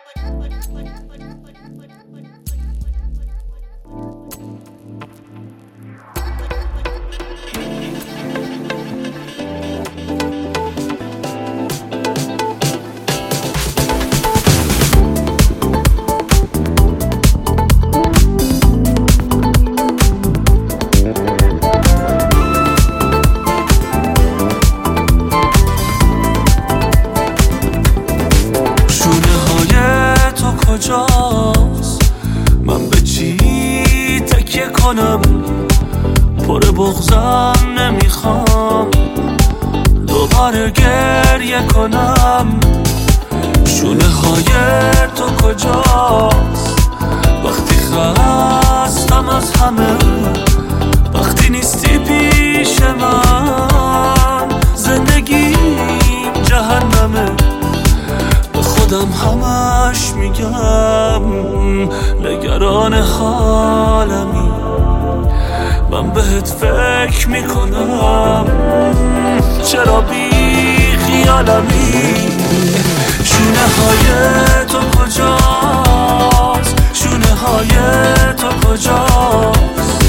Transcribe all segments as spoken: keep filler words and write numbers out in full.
من به چی تکیه کنم؟ پر بغضم نمیخوام دوباره گریه کنم. شونه های تو کجاست وقتی خستم از همه؟ وقتی نیستی پیش من زندگیم جهنمه. خودم همش میگم نگران حالمی، من بهت فکر میکنم چرا بی خیالمی. شونه های تو کجاست؟ شونه های تو کجاست؟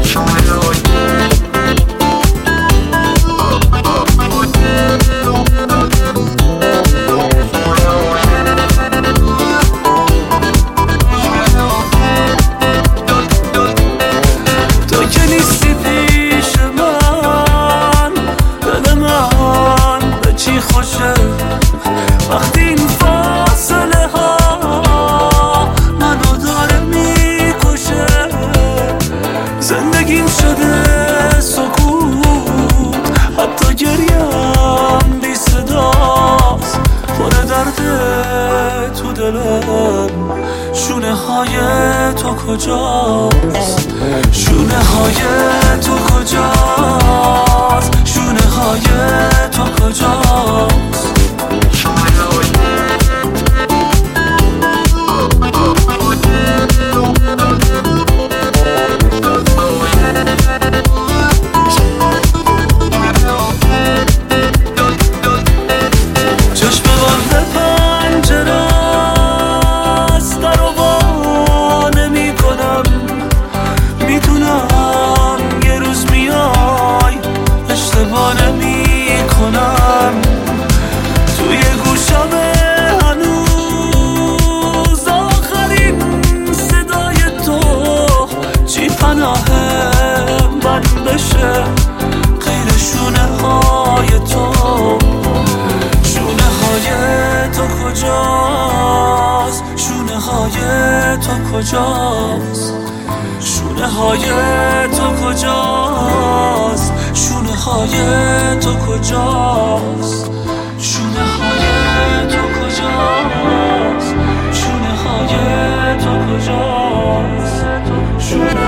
وقتی این فاصله ها منو داره میکشه، زندگیم شده سکوت، حتی گریم بی صداست. پر درده تو دلم، شونه های تو کجاست؟ شونه های تو کجاست؟ شونه های تو کجاست؟ توی گوشم هنوز آخرین صدای تو، چی پناهم من بشه غیر شونه های تو؟ شونه های تو کجاست؟ شونه های تو کجاست؟ شونه های تو کجاست؟ شونه های تو کجاست؟ شونه های تو کجاست؟ شونه های تو کجاست؟ شونه